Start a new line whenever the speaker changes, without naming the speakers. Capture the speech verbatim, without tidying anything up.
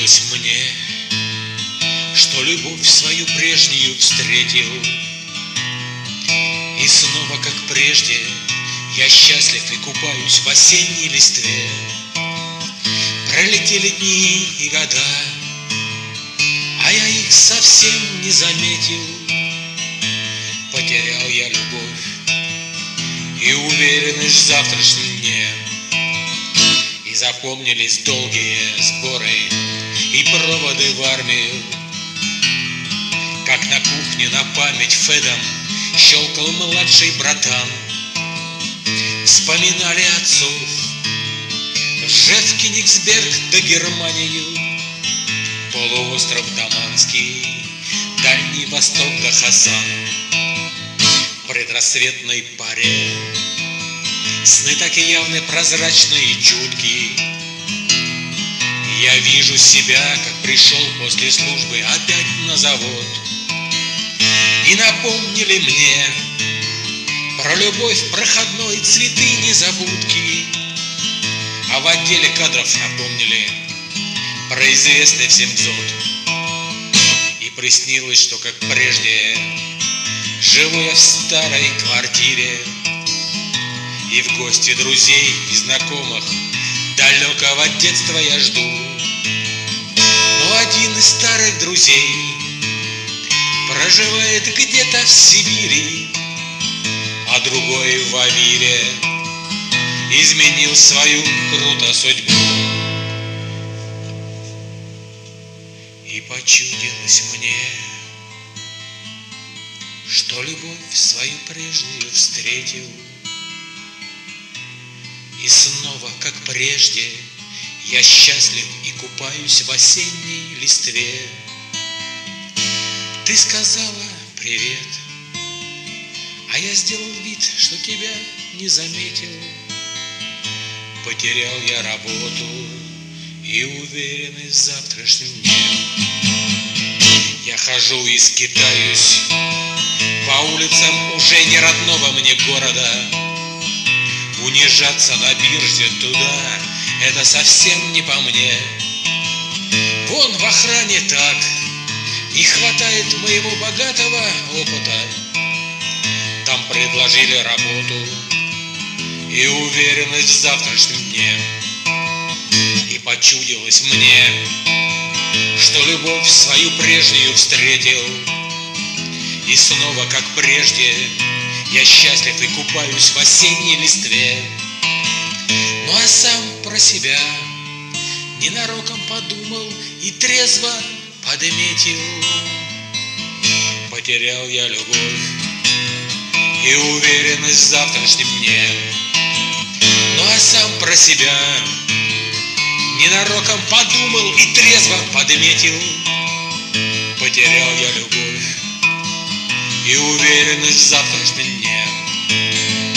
почудилось мне, что любовь свою прежнюю встретил, и снова, как прежде, я счастлив и купаюсь в осенней листве. Пролетели дни и года, а я их совсем не заметил. Потерял я любовь и уверенность в завтрашнем дне. И запомнились долгие сборы и проводы в армию, как на кухне на память Федом щелкал младший братан. Вспоминали отцов, Жев, Кенигсберг да Германию, полуостров Даманский, Дальний Восток да Хасан. В предрассветной паре сны так и явны, прозрачные и чуткие. Я вижу себя, как пришел после службы опять на завод. И напомнили мне про любовь проходной, цветы незабудки. А в отделе кадров напомнили про известный всем дзот. И приснилось, что как прежде живу я в старой квартире, и в гости друзей и знакомых далекого детства я жду. Но один из старых друзей проживает где-то в Сибири, а другой в Авире изменил свою круто судьбу. И почудилось мне, что любовь свою прежнюю встретил, и снова, как прежде, я счастлив и купаюсь в осенней листве. Ты сказала привет, а я сделал вид, что тебя не заметил. Потерял я работу и уверенность в завтрашнем дне. Я хожу и скитаюсь по улицам уже не родного мне города. Унижаться на бирже туда — это совсем не по мне. Вон в охране так не хватает моего богатого опыта. Там предложили работу и уверенность в завтрашнем дне. И почудилось мне, что любовь свою прежнюю встретил, и снова, как прежде, я счастлив и купаюсь в осенней листве. Ну а сам про себя ненароком подумал и трезво подметил. Потерял я любовь и уверенность в завтрашнем дне. Ну а сам про себя ненароком подумал и трезво подметил. Потерял я любовь и уверенность в завтрашнем дне.